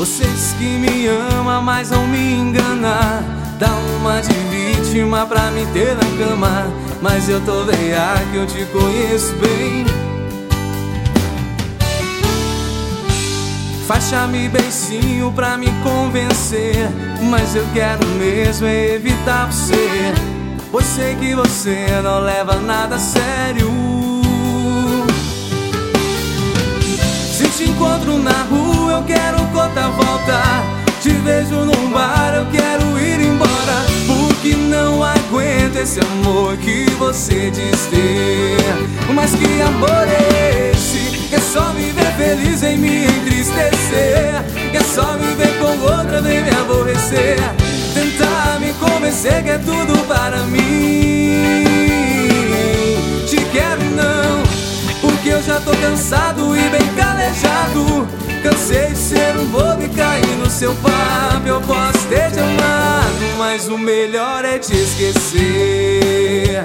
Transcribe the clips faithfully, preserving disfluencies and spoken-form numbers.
Você diz que me ama, mas não me engana. Dá uma de vítima pra me ter na cama, mas eu tô veia que eu te conheço bem. Faz-me beicinho pra me convencer, mas eu quero mesmo é evitar você, pois sei que você não leva nada a sério. Se te encontro na rua eu quero contar volta, te vejo num bar eu quero ir embora, porque não aguento esse amor que você diz ter. Mas que amor é esse? Que é só me ver feliz em me entristecer, que é só me ver com outra vem me aborrecer, tentar me convencer que é tudo para mim. Te quero não, porque eu já tô cansado e bem calejado. Cansei de ser um bobo e cair no seu papo. Eu posso ter te amado, mas o melhor é te esquecer.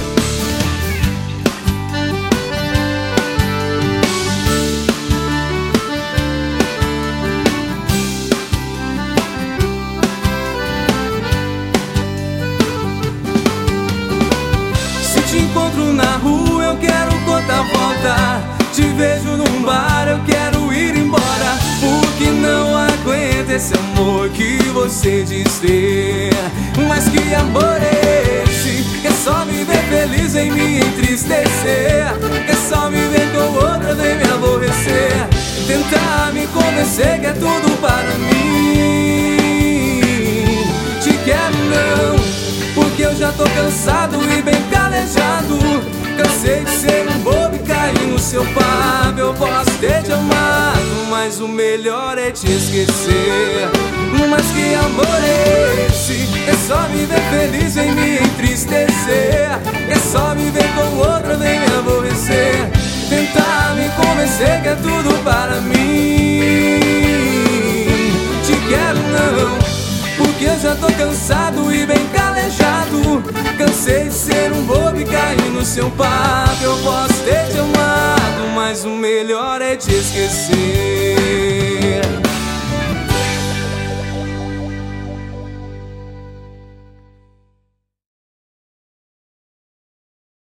Se te encontro na rua eu quero contar volta, te vejo num bar eu quero ir embora, porque não aguento esse amor que você diz ter. Mas que amor é esse? Que é só me ver feliz em me entristecer, que é só me ver com outra vem me aborrecer, tentar me convencer que é tudo para mim. Te quero não, porque eu já tô cansado e bem calejado. Cansei de ser um bobo e cair no seu papo. Eu posso ter te amado, mas o melhor é te esquecer. Mas que amor é esse? É só me ver feliz em me entristecer, é só me ver com outra vem me aborrecer, tentar me convencer que é tudo para mim. Te quero não, porque eu já tô cansado e bem calejado. Cansei de ser um bobo e cair no seu papo. Eu posso ter te amado, mas o melhor é te esquecer.